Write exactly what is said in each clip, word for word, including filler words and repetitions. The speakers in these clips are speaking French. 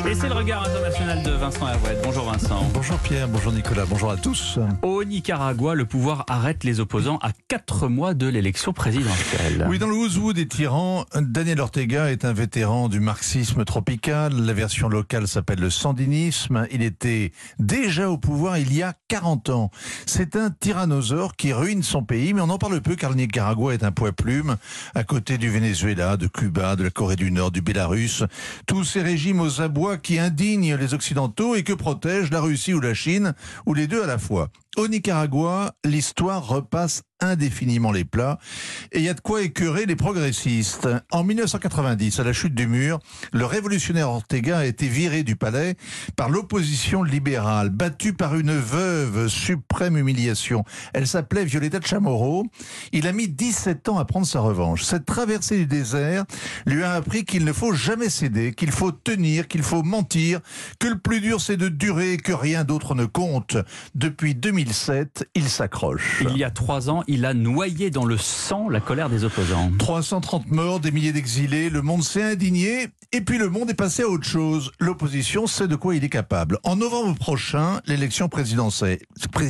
Et c'est le regard international de Vincent Hervouet. Bonjour Vincent. Bonjour Pierre, bonjour Nicolas, bonjour à tous. Au Nicaragua, le pouvoir arrête les opposants à quatre mois de l'élection présidentielle. Oui, dans le Ouzou des tyrans, Daniel Ortega est un vétéran du marxisme tropical. La version locale s'appelle le sandinisme. Il était déjà au pouvoir il y a quarante ans. C'est un tyrannosaure qui ruine son pays, mais on en parle peu car le Nicaragua est un poids plume à côté du Venezuela, de Cuba, de la Corée du Nord, du Bélarus. Tous ces régimes aux abois qui indignent les Occidentaux et que protègent la Russie ou la Chine, ou les deux à la fois. Au Nicaragua, l'histoire repasse indéfiniment les plats et il y a de quoi écœurer les progressistes. En mille neuf cent quatre-vingt-dix, à la chute du mur, le révolutionnaire Ortega a été viré du palais par l'opposition libérale, battue par une veuve, suprême humiliation. Elle s'appelait Violeta Chamorro. Il a mis dix-sept ans à prendre sa revanche. Cette traversée du désert lui a appris qu'il ne faut jamais céder, qu'il faut tenir, qu'il faut mentir, que le plus dur c'est de durer et que rien d'autre ne compte. Depuis deux mille sept, il s'accroche. Il y a trois ans, il a noyé dans le sang la colère des opposants. trois cent trente morts, des milliers d'exilés, le monde s'est indigné et puis le monde est passé à autre chose. L'opposition sait de quoi il est capable. En novembre prochain, l'élection présidentielle,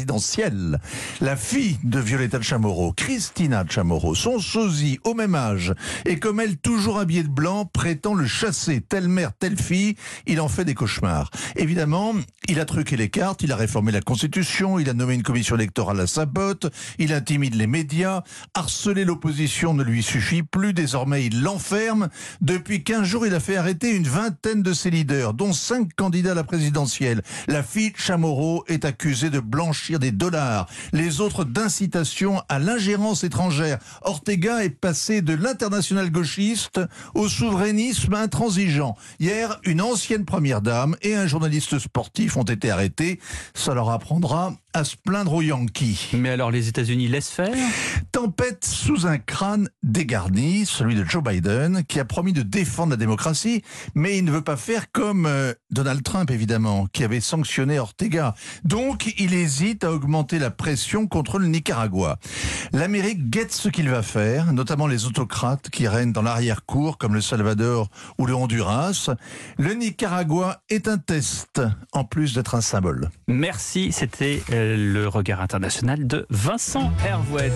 la fille de Violeta Chamorro, Cristina Chamorro, son sosie au même âge et comme elle toujours habillée de blanc, prétend le chasser. Telle mère, telle fille, il en fait des cauchemars. Évidemment, il a truqué les cartes, il a réformé la Constitution, il a nommé une commission électorale à sa botte, il intimide les médias, harceler l'opposition ne lui suffit plus, désormais il l'enferme. Depuis quinze jours, il a fait arrêter une vingtaine de ses leaders, dont cinq candidats à la présidentielle. La fille Chamorro est accusée de blanchir des dollars, les autres d'incitation à l'ingérence étrangère. Ortega est passé de l'international gauchiste au souverainisme intransigeant. Hier, une ancienne première dame et un journaliste sportif ont été arrêtés. Ça leur apprendra à se plaindre aux Yankees. Mais alors les États-Unis laissent faire ? Tempête sous un crâne dégarni, celui de Joe Biden, qui a promis de défendre la démocratie, mais il ne veut pas faire comme euh, Donald Trump, évidemment, qui avait sanctionné Ortega. Donc, il hésite à augmenter la pression contre le Nicaragua. L'Amérique guette ce qu'il va faire, notamment les autocrates qui règnent dans l'arrière-cour, comme le Salvador ou le Honduras. Le Nicaragua est un test, en plus d'être un symbole. Merci, c'était le regard international de Vincent Hervouet.